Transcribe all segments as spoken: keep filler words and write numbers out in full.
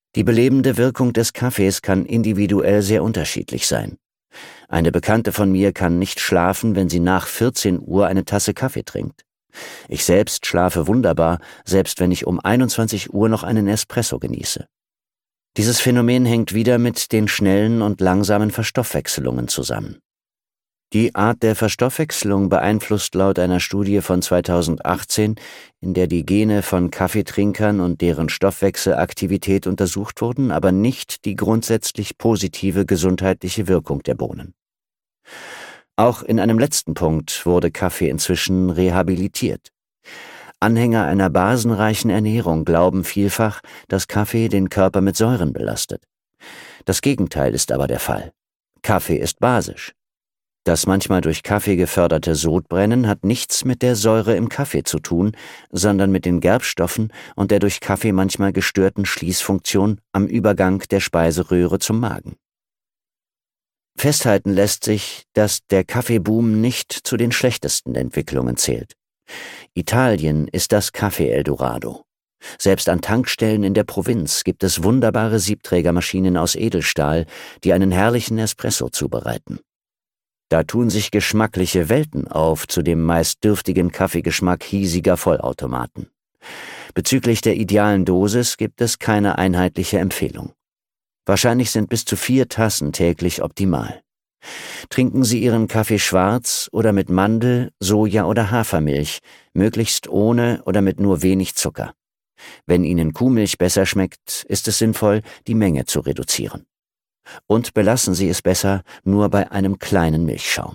Die belebende Wirkung des Kaffees kann individuell sehr unterschiedlich sein. Eine Bekannte von mir kann nicht schlafen, wenn sie nach vierzehn Uhr eine Tasse Kaffee trinkt. Ich selbst schlafe wunderbar, selbst wenn ich um einundzwanzig Uhr noch einen Espresso genieße. Dieses Phänomen hängt wieder mit den schnellen und langsamen Verstoffwechselungen zusammen. Die Art der Verstoffwechselung beeinflusst laut einer Studie von zweitausendachtzehn, in der die Gene von Kaffeetrinkern und deren Stoffwechselaktivität untersucht wurden, aber nicht die grundsätzlich positive gesundheitliche Wirkung der Bohnen. Auch in einem letzten Punkt wurde Kaffee inzwischen rehabilitiert. Anhänger einer basenreichen Ernährung glauben vielfach, dass Kaffee den Körper mit Säuren belastet. Das Gegenteil ist aber der Fall. Kaffee ist basisch. Das manchmal durch Kaffee geförderte Sodbrennen hat nichts mit der Säure im Kaffee zu tun, sondern mit den Gerbstoffen und der durch Kaffee manchmal gestörten Schließfunktion am Übergang der Speiseröhre zum Magen. Festhalten lässt sich, dass der Kaffeeboom nicht zu den schlechtesten Entwicklungen zählt. Italien ist das Kaffee-Eldorado. Selbst an Tankstellen in der Provinz gibt es wunderbare Siebträgermaschinen aus Edelstahl, die einen herrlichen Espresso zubereiten. Da tun sich geschmackliche Welten auf zu dem meist dürftigen Kaffeegeschmack hiesiger Vollautomaten. Bezüglich der idealen Dosis gibt es keine einheitliche Empfehlung. Wahrscheinlich sind bis zu vier Tassen täglich optimal. Trinken Sie Ihren Kaffee schwarz oder mit Mandel-, Soja- oder Hafermilch, möglichst ohne oder mit nur wenig Zucker. Wenn Ihnen Kuhmilch besser schmeckt, ist es sinnvoll, die Menge zu reduzieren. Und belassen Sie es besser nur bei einem kleinen Milchschaum.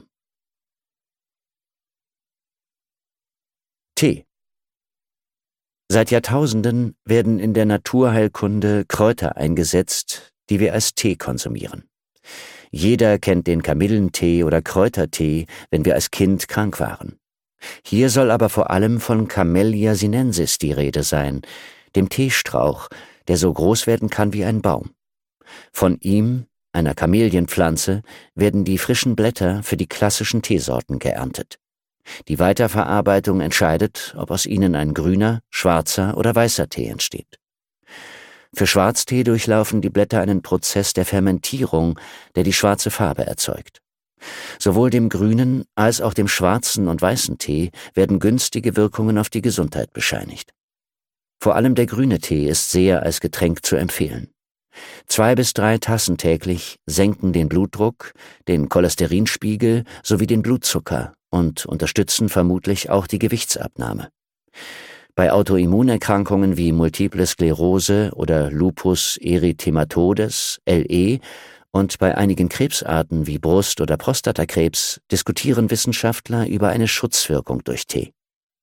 Tee. Seit Jahrtausenden werden in der Naturheilkunde Kräuter eingesetzt, die wir als Tee konsumieren. Jeder kennt den Kamillentee oder Kräutertee, wenn wir als Kind krank waren. Hier soll aber vor allem von Camellia sinensis die Rede sein, dem Teestrauch, der so groß werden kann wie ein Baum. Von ihm, einer Kamelienpflanze, werden die frischen Blätter für die klassischen Teesorten geerntet. Die Weiterverarbeitung entscheidet, ob aus ihnen ein grüner, schwarzer oder weißer Tee entsteht. Für Schwarztee durchlaufen die Blätter einen Prozess der Fermentierung, der die schwarze Farbe erzeugt. Sowohl dem grünen als auch dem schwarzen und weißen Tee werden günstige Wirkungen auf die Gesundheit bescheinigt. Vor allem der grüne Tee ist sehr als Getränk zu empfehlen. Zwei bis drei Tassen täglich senken den Blutdruck, den Cholesterinspiegel sowie den Blutzucker und unterstützen vermutlich auch die Gewichtsabnahme. Bei Autoimmunerkrankungen wie Multiple Sklerose oder Lupus erythematodes, L E, und bei einigen Krebsarten wie Brust- oder Prostatakrebs diskutieren Wissenschaftler über eine Schutzwirkung durch Tee.